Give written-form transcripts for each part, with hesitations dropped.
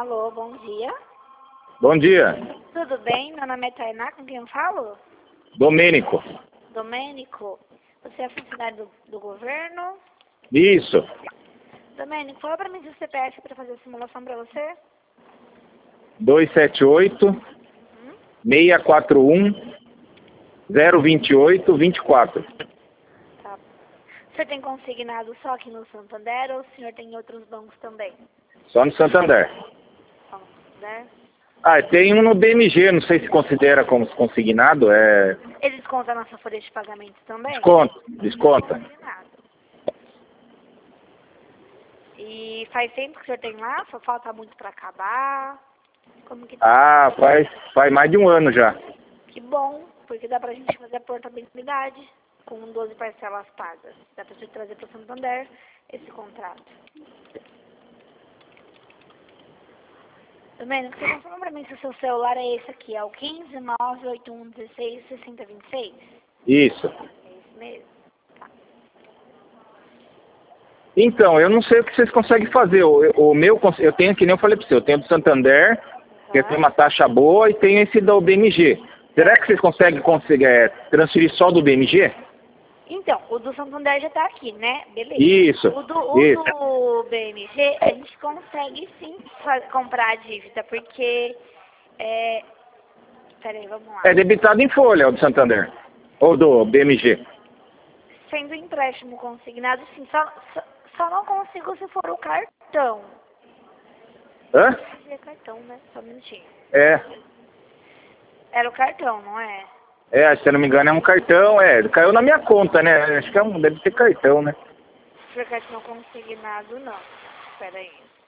Alô, bom dia. Bom dia. Tudo bem? Meu nome é Tainá, com quem eu falo? Domênico. Domênico, você é funcionário do governo? Isso. Domênico, fala pra mim se você CPF para fazer a simulação pra você. 278 641 028 24. Tá. O senhor tem consignado só aqui no Santander ou o senhor tem em outros bancos também? Só no Santander. Só no Santander. Tem um no BMG, não sei se considera como consignado. Ele desconta a nossa folha de pagamento também? Desconta. Consignado. E faz tempo que o senhor tem lá? Só falta muito pra acabar? Como que tá? Faz mais de um ano já. Que bom, porque dá pra gente fazer a portabilidade com 12 parcelas pagas. Dá pra gente trazer pro Santander esse contrato. Domênico, você confirma pra mim se o seu celular é esse aqui, é o 15981166026? Isso. É esse mesmo? Tá. Então, eu não sei o que vocês conseguem fazer. O meu, eu tenho, que nem eu falei para você, eu tenho do Santander, que tem uma taxa boa, e tenho esse do BMG. Será que vocês conseguem transferir só do BMG? Então, o do Santander já tá aqui, né? Beleza. Isso. O do BMG, a gente consegue sim comprar a dívida, porque... Peraí, vamos lá. É debitado em folha, o do Santander. Ou do BMG. Sendo empréstimo consignado, sim. Só não consigo se for o cartão. Hã? É cartão, né? Só um minutinho. É. Era o cartão, não é? Se eu não me engano é um cartão, caiu na minha conta, né? Acho que deve ser cartão, né? Se for cartão consignado, não. Peraí.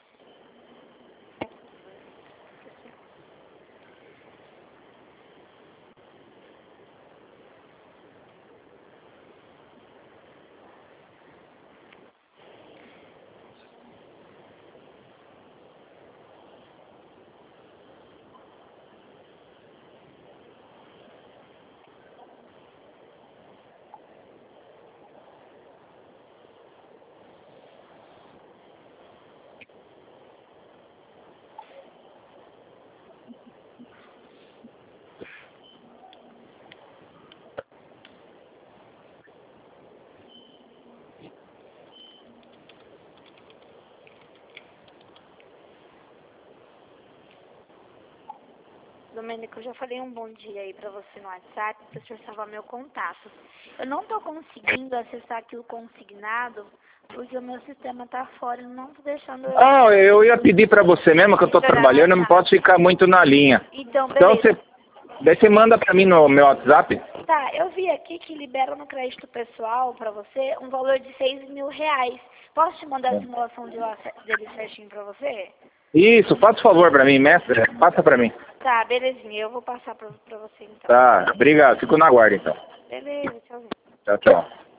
Domênico, eu já falei um bom dia aí pra você no WhatsApp, pra o senhor salvar meu contato. Eu não tô conseguindo acessar aqui o consignado, porque o meu sistema tá fora e não tô deixando eu... Eu ia pedir pra você mesmo, que eu tô trabalhando, eu não posso ficar muito na linha. Então, beleza. Daí você manda pra mim no meu WhatsApp? Tá, eu vi aqui que libera no crédito pessoal pra você um valor de R$6.000. Posso te mandar a simulação dele certinho pra você? Isso, faça o favor pra mim, mestre. Passa pra mim. Tá, belezinha, eu vou passar pra você então. Tá, obrigado. Fico na guarda então. Beleza, tchauzinho. Tchau, tchau.